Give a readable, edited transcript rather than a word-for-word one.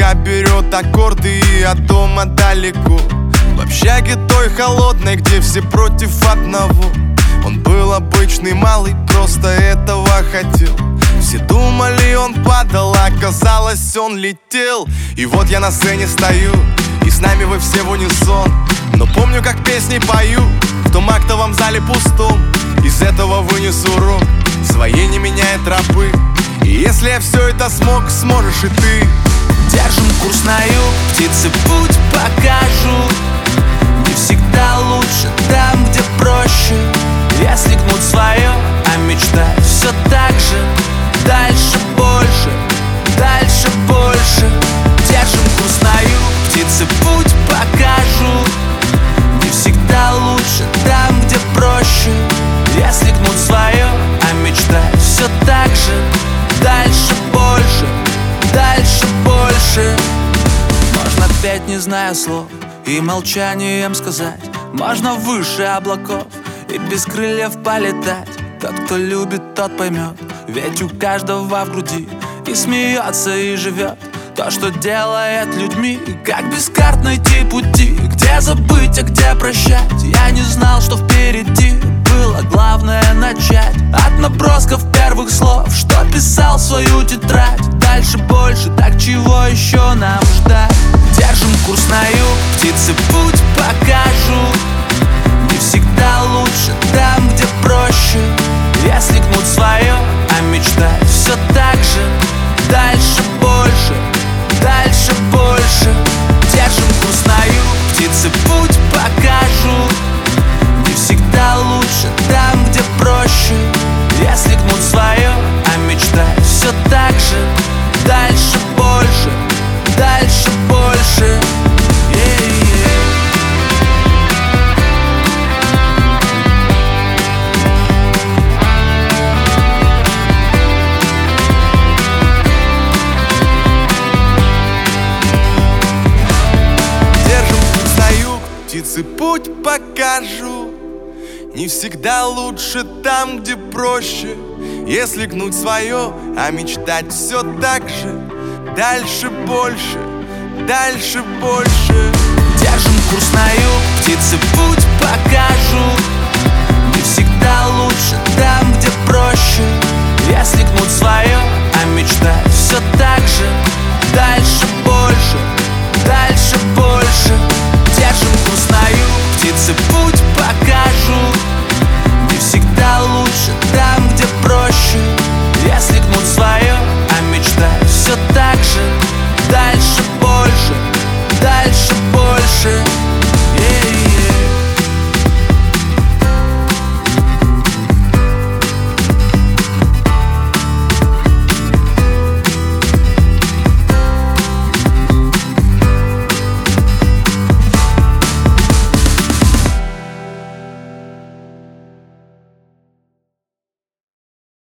рука берет аккорды и от дома далеко. В общаге той холодной, где все против одного. Он был обычный малый, просто этого хотел. Все думали, он падал, а оказалось, он летел. И вот я на сцене стою, и с нами вы все в унисон. Но помню, как песни пою в том актовом зале пустом. Из этого вынесу урок, своей не меняя тропы. И если я все это смог, сможешь и ты. Держим курс на юг, птицы путь покажут. Не всегда лучше там, где проще. Если гнуть свое, а мечтать все так же. Дальше больше, дальше больше. Держим курс на юг, птицы путь покажут. Не всегда лучше там, где проще. Если гнуть свое, а мечтать все так же. Дальше больше, дальше больше. Можно петь, не зная слов, и молчанием сказать. Можно выше облаков и без крыльев полетать. Тот, кто любит, тот поймет. Ведь у каждого в груди и смеется, и живет то, что делает людьми. Как без карт найти пути, где забыть, а где прощать. Я не знал, что впереди, было главное начать. От набросков первых слов, что писал в свою тетрадь. Дальше больше, так чего еще нам ждать? Держим курс на юг, птицы путь покажут. Не всегда лучше там, где проще. Если гнуть свое, а мечтать все так же. Дальше больше, дальше больше. Держим курс на юг, птицы путь покажут. Не всегда лучше там, где проще. Если гнуть свое, а мечтать все так же. Дальше больше, дальше больше. Птицы путь покажу. Не всегда лучше там, где проще. Если гнуть свое, а мечтать все так же. Дальше больше, дальше больше. Держим курс на юг, птицы путь покажут.